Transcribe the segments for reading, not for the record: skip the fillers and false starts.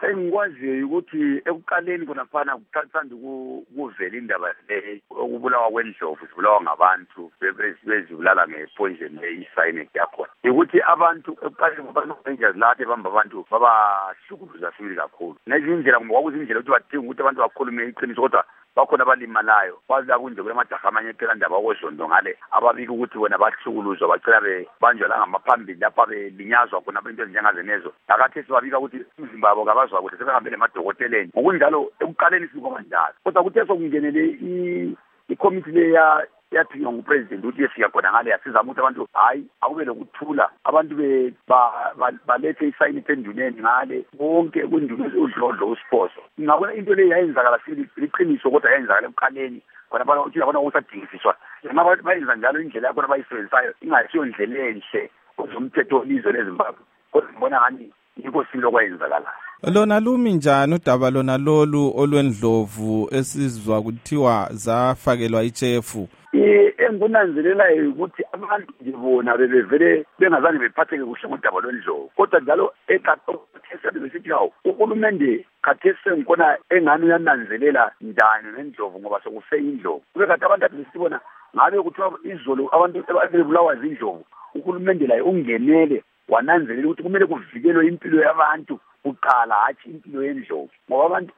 Engikwaziyo ukuthi ekuqaleni khonaphana kuthanda ukuvela indaba le okubulawa kwendlovu zibulawa ngabantu bezibulala ngepoison le-cyanide yakhona. Ukuthi abantu ekuqaleni abantu lapha bamba abantu babahlukuluza sibili kakhulu. Nezindlela ngoba kwakuzindlela ukuthi badinga ukuthi abantu bakhulume iqiniso kodwa bakhona abalimalayo kwazi kunje kulamajaha amanye phela ndaba okwezondo ngale ababika ukuthi wena bahlukuluzwa bacela bebanjwa la ngamaphambili lapha belinyazwa khona into ezinjengazenezo akathi sibabika ukuthi umzimba wabo kabazwa ukuthi sebehambele emadokoteleni ngokunjalo ekuqaleni sikuba njalo kodwa kuthe sokungenele ikomiti leya yathiwa ngupresident ukuthi yefika khona ngale yasizama ukuthi abantu hayi akube lokuthula abantu balethe isayini enduneni ngale bonke kundulo udlodlo usiphoso ngabona into le yayenzakala liqiniso kodwa yayenzakala ekuqaleni khona bana uthi yabona usadingisiswa noma bayenza njalo indlela yakho abayisebenzisayo ingasiyo indlela enhle kuzomthetho olizwe leZimbabwe kodwa ngibona ngani yikho silo kwayenzakala. Lona lumi njani udaba lona lolu olwendlovu esizwa kuthiwa zafakelwa ichefu? Engunanzelelayo ukuthi abantu nje bona bebevele bengazange bephatheke kuhle ngodaba lwendlovu kodwa njalo ekhathesi besithi hawu uhulumende khathesi ngikona engani uyananzelela njani nendlovu ngoba sokuseyindlovu kube kade abantu athi besibona ngabe kuthiwa izolo abantu abebulawa zindlovu uhulumende laye ungenele wananzelela ukuthi kumele kuvikelwe impilo yabantu uqala hathi impilo yendlovu ngoba abantu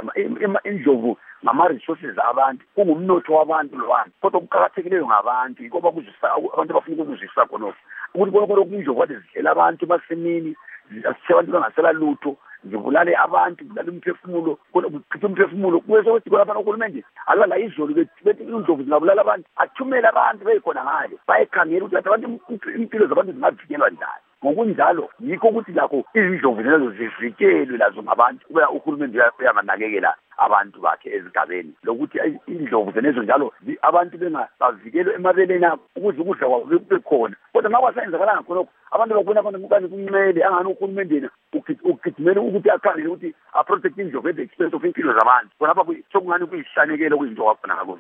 indlovu ngama-resources abantu kungumnotho wabantu lwana kodwa kuqakathekileyo ngabantu yiko bakuzisa abantu bafuna ukuzisa khonokho ukuthi konke indlovu kade zidlela abantu basemini zisithe abantu bangasela lutho zibulale abantu bulale umphefumulo kuchitha umphefumulo kuwesokuthi khona uhulumende alala izolo bethi indlovu zingabulala abantu athumele abantu beyikhona ngale bayikhangela ukuthi abantu impilo zabantu zingavikelwa njani ngokunjalo yikho ukuthi lakho izindlovu lezo zivikelwe lazo ngabantu kuba uhulumende uyabanakekela abantu bakhe ezigabeni lokuthi indlovu zenezo njalo abantu bengavikelwe emabeleni ukuze ukudla kwabo kube khona kodwa nxa kwasayenzakalanga khonokho abantu bakubona abantu mukani kumele angani uhulumende yena ugidimele ukuthi akhangele ukuthi aprotect indlovu at the expense of impilo zabantu khonapha sokungani kuyihlanekelo kuyinto wakhona ngakho.